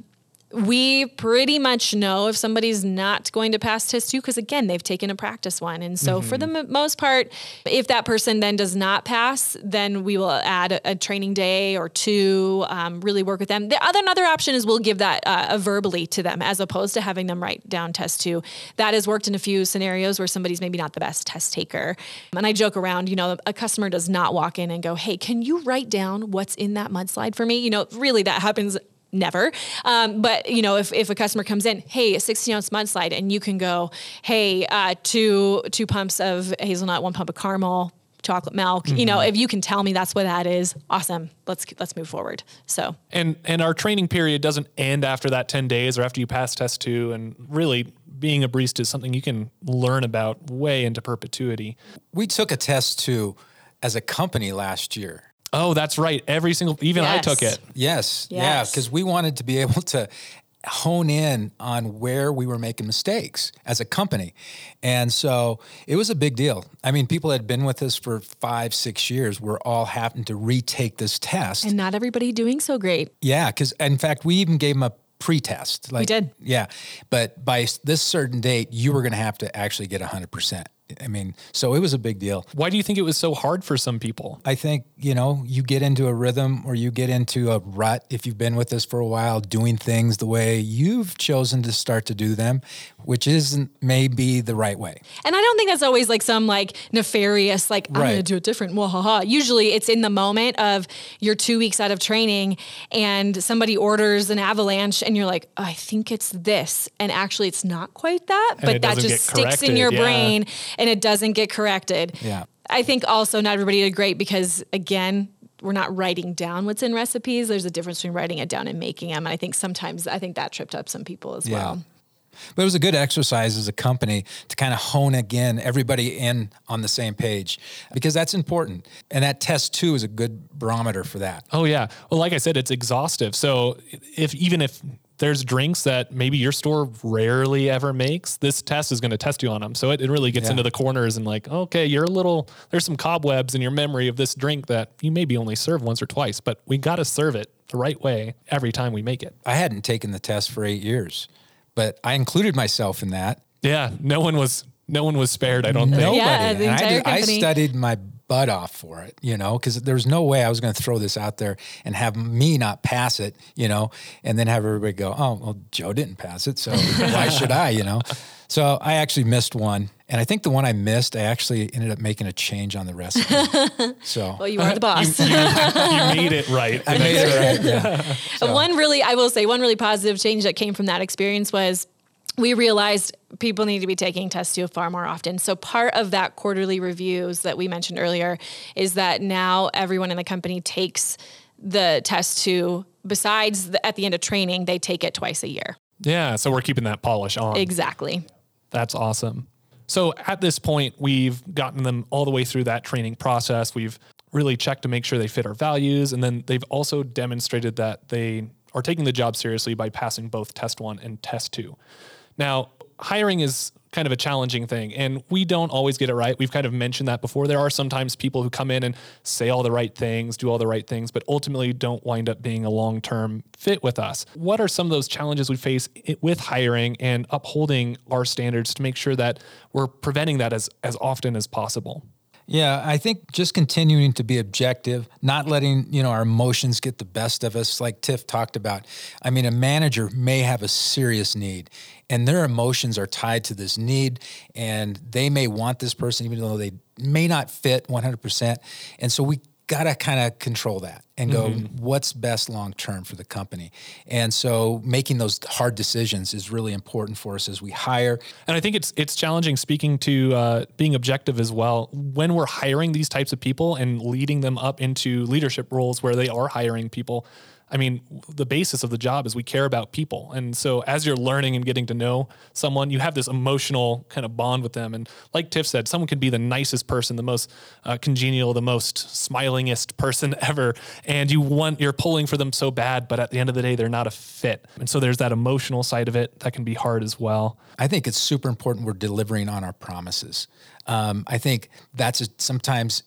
We pretty much know if somebody's not going to pass test 2, because again, they've taken a practice one. And so for the most part, if that person then does not pass, then we will add a training day or 2, really work with them. Another option is we'll give that verbally to them as opposed to having them write down test 2. That has worked in a few scenarios where somebody's maybe not the best test taker. And I joke around, a customer does not walk in and go, hey, can you write down what's in that mudslide for me? Really that happens never. But if a customer comes in, hey, a 16-ounce mudslide, and you can go, hey, two pumps of hazelnut, 1 pump of caramel, chocolate milk. If you can tell me that's what that is, awesome. Let's move forward. So and our training period doesn't end after that 10 days or after you pass test 2. And really, being a barista is something you can learn about way into perpetuity. We took a test 2 as a company last year. Oh, that's right. Even I took it. Yes. Yeah. Because we wanted to be able to hone in on where we were making mistakes as a company. And so it was a big deal. I mean, people had been with us for 5-6 years. We're all having to retake this test. And not everybody doing so great. Yeah. Because in fact, we even gave them a pre-test. We did. Yeah. But by this certain date, you were going to have to actually get 100%. I mean, so it was a big deal. Why do you think it was so hard for some people? I think, you get into a rhythm or you get into a rut if you've been with us for a while, doing things the way you've chosen to start to do them, which isn't maybe the right way. And I don't think that's always like some nefarious, I'm going to do it different. Wahaha. Usually it's in the moment of you're 2 weeks out of training and somebody orders an avalanche and you're like, I think it's this. And actually it's not quite that, but that just sticks in your brain. And it doesn't get corrected. Yeah. I think also not everybody did great because, again, we're not writing down what's in recipes. There's a difference between writing it down and making them. And I think sometimes that tripped up some people as well. But it was a good exercise as a company to kind of hone again everybody in on the same page because that's important. And that test 2 is a good barometer for that. Oh yeah. Well, like I said, it's exhaustive. So even if there's drinks that maybe your store rarely ever makes, this test is going to test you on them. So it really gets into the corners and okay, there's some cobwebs in your memory of this drink that you maybe only serve once or twice, but we got to serve it the right way every time we make it. I hadn't taken the test for 8 years, but I included myself in that. Yeah. No one was spared, I don't think. Nobody. Yeah, the entire company. I studied my butt off for it, because there's no way I was going to throw this out there and have me not pass it, and then have everybody go, oh, well, Joe didn't pass it, so why should I, So I actually missed one. And I think the one I missed, I actually ended up making a change on the recipe. So well, you are the boss. you made it right. I made it right. Yeah. So. One really positive change that came from that experience was we realized people need to be taking test 2 far more often. So part of that quarterly reviews that we mentioned earlier is that now everyone in the company takes the test 2. Besides at the end of training, they take it twice a year. Yeah. So we're keeping that polish on. Exactly. That's awesome. So at this point, we've gotten them all the way through that training process. We've really checked to make sure they fit our values. And then they've also demonstrated that they are taking the job seriously by passing both test 1 and test 2. Now, hiring is kind of a challenging thing, and we don't always get it right. We've kind of mentioned that before. There are sometimes people who come in and say all the right things, do all the right things, but ultimately don't wind up being a long-term fit with us. What are some of those challenges we face with hiring and upholding our standards to make sure that we're preventing that as often as possible? Yeah, I think just continuing to be objective, not letting, our emotions get the best of us, like Tiff talked about. I mean, a manager may have a serious need, and their emotions are tied to this need, and they may want this person, even though they may not fit 100%. And so we got to kind of control that and go, what's best long-term for the company? And so making those hard decisions is really important for us as we hire. And I think it's challenging speaking to being objective as well. When we're hiring these types of people and leading them up into leadership roles where they are hiring people, I mean, the basis of the job is we care about people. And so as you're learning and getting to know someone, you have this emotional kind of bond with them. And like Tiff said, someone could be the nicest person, the most congenial, the most smilingest person ever. And you're pulling for them so bad, but at the end of the day, they're not a fit. And so there's that emotional side of it that can be hard as well. I think it's super important we're delivering on our promises. I think that's sometimes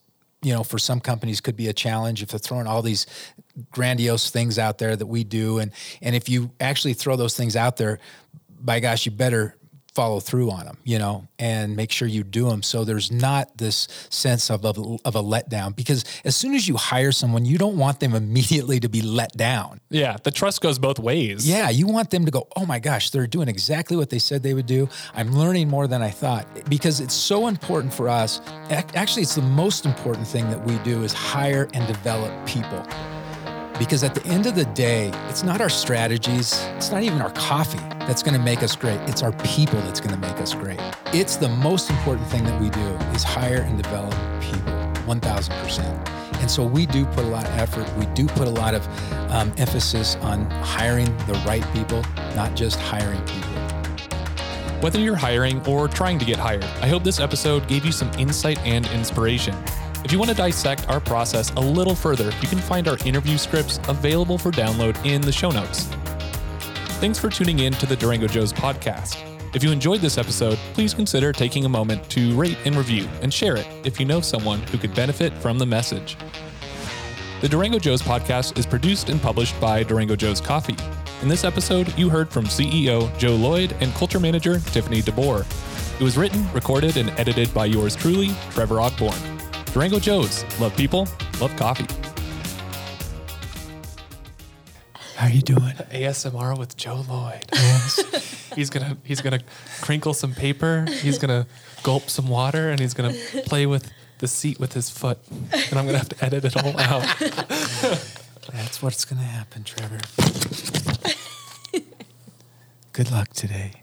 for some companies could be a challenge if they're throwing all these grandiose things out there that we do. And if you actually throw those things out there, by gosh, you better follow through on them, and make sure you do them. So there's not this sense of a letdown, because as soon as you hire someone, you don't want them immediately to be let down. Yeah. The trust goes both ways. Yeah. You want them to go, oh my gosh, they're doing exactly what they said they would do. I'm learning more than I thought, because it's so important for us. Actually, it's the most important thing that we do is hire and develop people. Because at the end of the day, it's not our strategies, it's not even our coffee that's going to make us great. It's our people that's going to make us great. It's the most important thing that we do is hire and develop people, 1,000%. And so we do put a lot of effort. We do put a lot of emphasis on hiring the right people, not just hiring people. Whether you're hiring or trying to get hired, I hope this episode gave you some insight and inspiration. If you want to dissect our process a little further, you can find our interview scripts available for download in the show notes. Thanks for tuning in to the Durango Joes podcast. If you enjoyed this episode, please consider taking a moment to rate and review and share it if you know someone who could benefit from the message. The Durango Joes podcast is produced and published by Durango Joes Coffee. In this episode, you heard from CEO Joe Lloyd and Culture Manager Tiffany DeBoer. It was written, recorded, and edited by yours truly, Trevor Ogborn. Durango Joes, love people, love coffee. How are you doing? ASMR with Joe Lloyd. Yes. He's gonna crinkle some paper. He's gonna gulp some water, and he's gonna play with the seat with his foot. And I'm gonna have to edit it all out. That's what's going to happen, Trevor. Good luck today.